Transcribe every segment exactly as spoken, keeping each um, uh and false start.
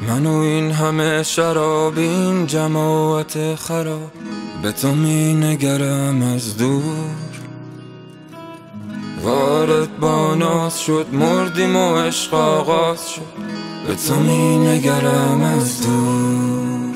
من و این همه شراب، این جماعت خراب، به تو می نگرم از دور. وارد با ناز شد، مردیم و عشق آغاز شد، به تو می نگرم از دور.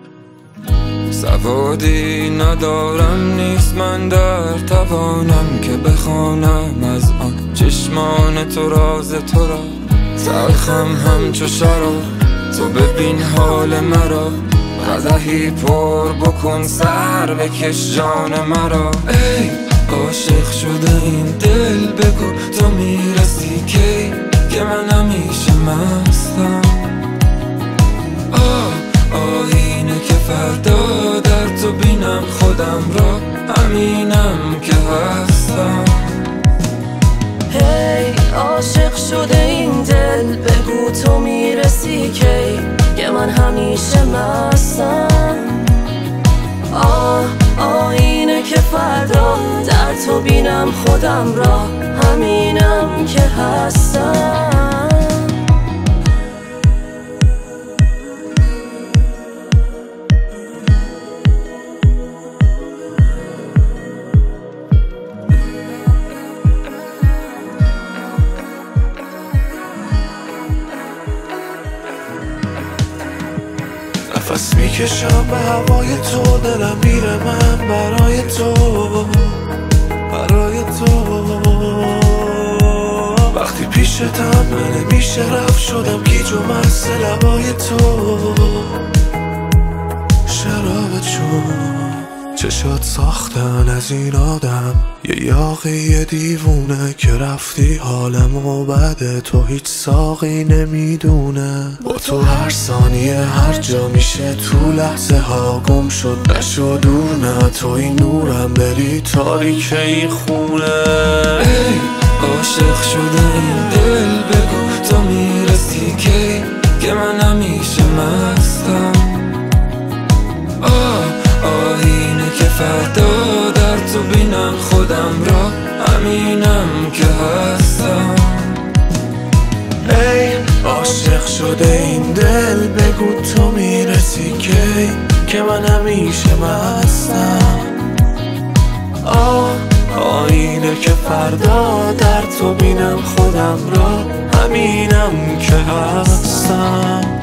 سوادی ندارم، نیست من در توانم که بخوانم از آن چشمان تو راز تو را. تلخم همچو شراب، تو ببین حال مرا، قدحی پر بکن سر بکش جان مرا. ای عاشق شده این دل، بگو تو میرسی کی که من همیشه مستم. آه آینه که فردا در تو بینم خودم را، همینم که هستم. هی عاشق شده این دل، بگو تو میرسی کی که من همیشه مستم. آه آینه که فردا در تو بینم خودم را، همینم که هستم. نفس میکشم به هوای تو، دلم میره من برای تو، برای تو. وقتی پیشتم من نمیشه رفت، شدم گیج و مست لبای تو. شراب چون چشات ساختن از این آدم، یه یاقی یه دیوونه که رفتی حالمو بده، تو هیچ ساقی نمیدونه. با تو هر ثانیه هر جا میشه، تو لحظه ها گم شد نشو دور. نه تو این نورم، بری تاریک این خونه. ای عاشق شده این دل، بگو تو میرسی کی که من همیشه مستم. آه آینه که فردا در تو بینم خودم را، همینم که هستم. ای عاشق شده این دل، بگو تو میرسی کی که من همیشه مستم. آه آینه که فردا در تو بینم خودم را، همینم که هستم.